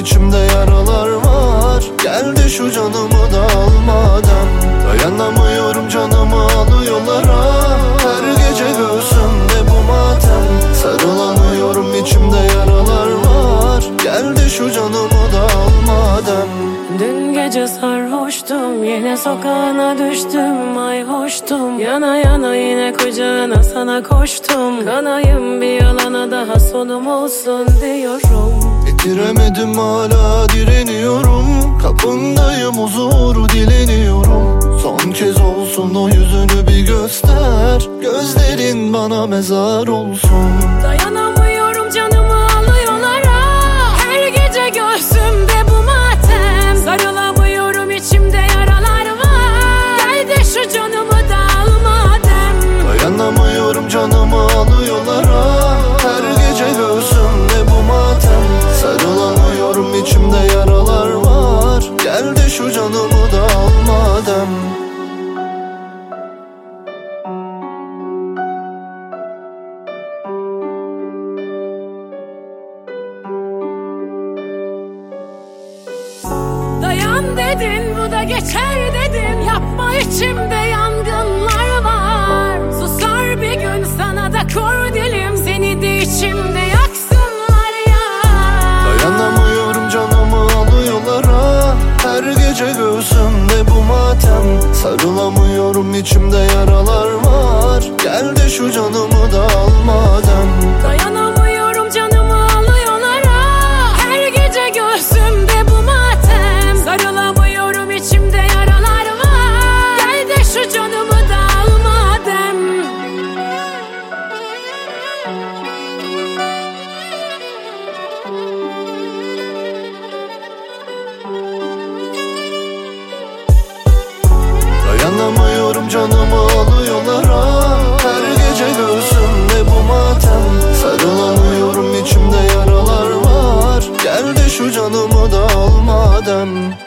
içimde yaralar var. Geldi şu canımı da al madem. Dayanamıyorum, canımı alıyorlar ha. Her gece göğsümde bu matem. Sarılamıyorum, içimde yaralar var. Geldi şu canımı da al madem. Dün gece sarhoştum, yine sokağına düştüm, ay hoştum. Yana yana yine kucağına sana koştum. Kanayım bir yalana, daha sonum olsun diyorum. Bitiremedim, hala direniyorum. Kapındayım, huzuru dileniyorum. Son kez olsun o yüzünü bir göster. Gözlerin bana mezar olsun. Dayanamıyorum, canımı alıyorlar ha. Her gece göğsümde bu matem. Sarılamıyorum, içimde yaralar var. Geldi şu canımı da al madem. Dayanamıyorum, canımı alıyorlar ha. Her gece göğsümde bu matem. Sarılamıyorum, içimde yaralar var. Geldi şu canımı da al madem. Dayan dedin, bu da geçer dedin. Yapma, içimde yangınlar var. Susar bir gün, sana da kor dilim. Seni de içimde yaksınlar ya. Dayanamıyorum, canımı alıyorlar ha. Her gece göğsümde bu matem. Sarılamıyorum, içimde yaralar var. Geldi şu canımı da al madem. Dayanamıyorum, canımı alıyorlar ha. Her gece göğsümde bu matem. Sarılamıyorum, içimde yaralar var. Geldi şu canımı da al madem. Dayanamıyorum, canımı alıyorlar ha. Her gece göğsümde bu matem. Sarılamıyorum, içimde yaralar var. Geldi şu canımı da al madem.